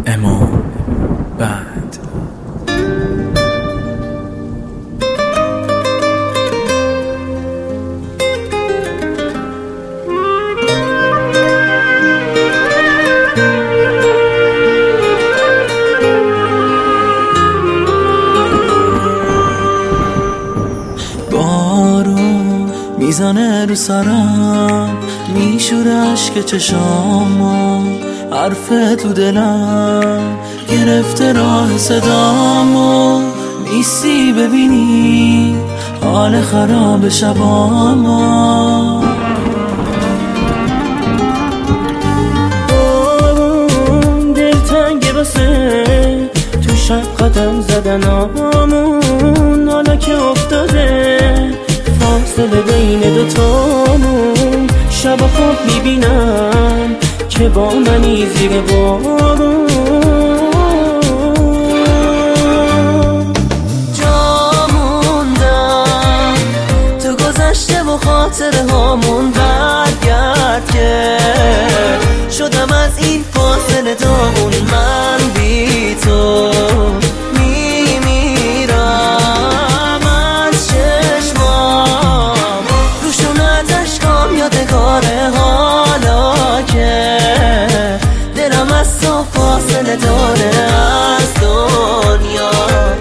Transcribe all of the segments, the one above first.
اما بعد بارون میزنه رو سرم، میشوره عشق چشامو، حرف تو دلم گرفته راه صدامو. نیستی ببینی حال خراب شبامو. دلتنگه واسه تو شب قدم زدنامون، حالا که افتاده فاصله بین دوتامون. شب خواب میبینم که با منی زیر بارون. جا موندم تو گذشته و خاطره هامون، برگرد که شدم از این فاصله دامون. من بی تو میمیرم از چشمام، روشونت اشکام یادگاره، حالا که دلم از تو فاصله داره، از دنیا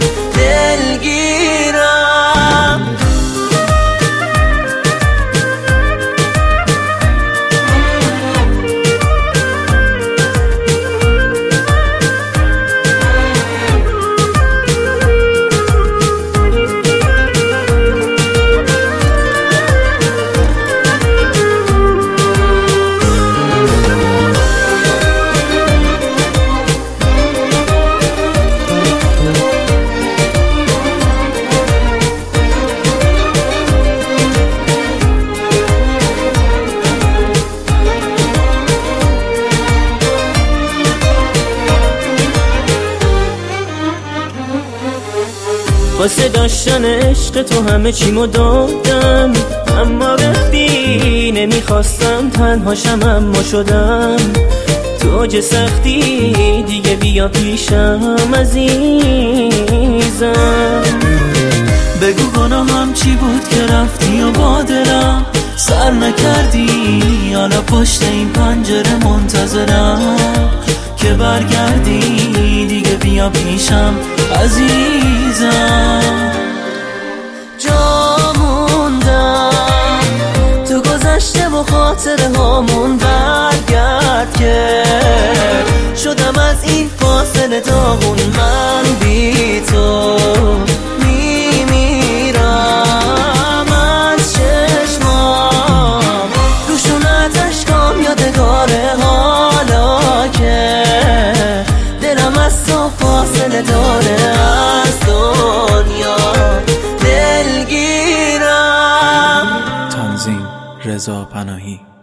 دلگیرم. واسه داشتن عشق تو همه چیمو دادم، اما رفتی نمیخواستم تنهاشم، اما شدم تو اوج سختی. دیگه بیا پیشم عزیزم، بگو گناهم چی بود که رفتی و با دلم سر نکردی. حالا پشت این پنجره منتظرم که برگردی. دیگه بیا پیشم عزیزم. جا موندم تو گذشته و خاطره هامون، برگرد که شدم از این فاصله داغون. من بی تو میمیرم از چشمام، روشونت اشکام یادگاره، حالا که دلم از تو فاصله داره، از دنیا دلگیرم. تنظیم رضا پناهی.